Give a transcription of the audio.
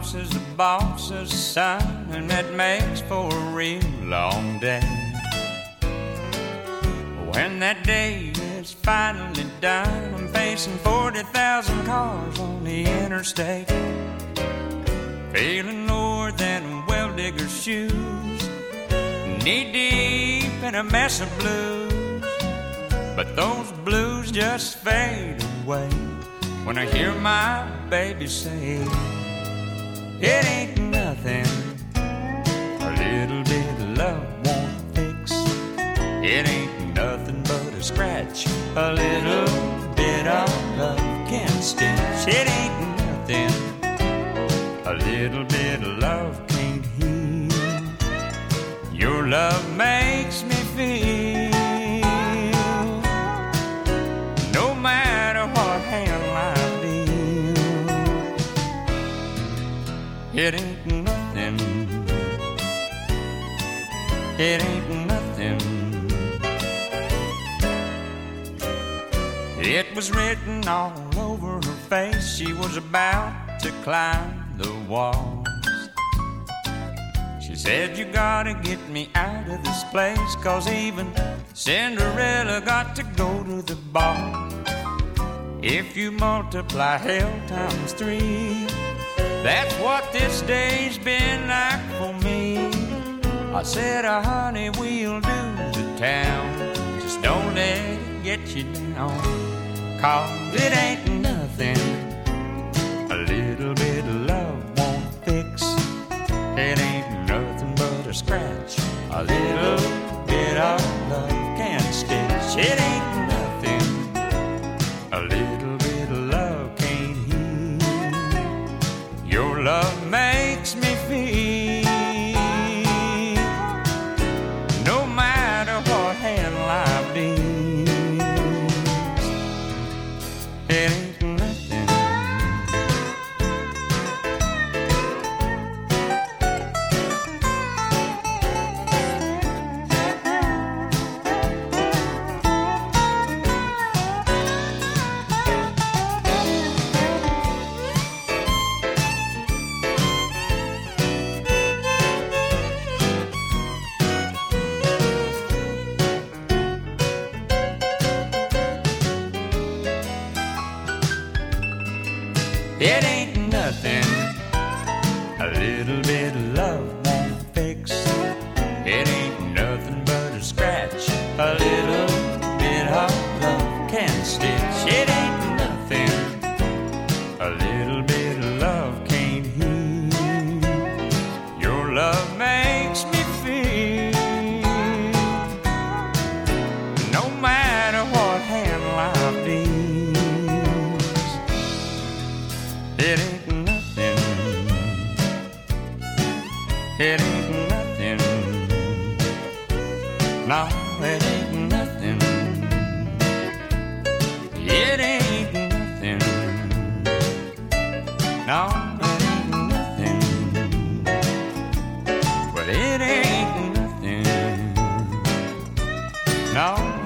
boss is the boss's son, and that makes for a real long day. When that day is finally done, I'm facing 40,000 cars on the interstate, feeling lower than a well-digger's shoes, knee-deep in a mess of blues. But those blues just fade away when I hear my baby say, it ain't nothing a little bit of love won't fix. It ain't nothing but a scratch a little bit of love can stitch. It ain't nothing a little bit of love can't heal. Your love makes me feel, no matter what hell I deal. It ain't nothing, it ain't nothing. It was written all over her face, she was about to climb the walls. She said, you gotta get me out of this place, 'cause even Cinderella got to go to the ball. If you multiply hell times 3, that's what this day's been like for me. I said, honey, we'll do the town, just don't let it get you down, 'cause it ain't nothing a little bit of love won't fix. It ain't nothing but a scratch a little bit of love can't stitch. It ain't nothing a little bit of love can't heal. Your love makes me feel, no matter what hell life deals. It ain't nothing. It ain't nothing a little bit of love won't fix. It ain't nothing but a scratch a little bit of love can stitch. It ain't nothing a little bit of love can't heal. Your love makes me feel, no matter what hand life deals. It ain't nothing, it ain't nothing, no, it ain't nothing, it ain't nothing, no, it ain't nothing, well, it ain't nothing, no.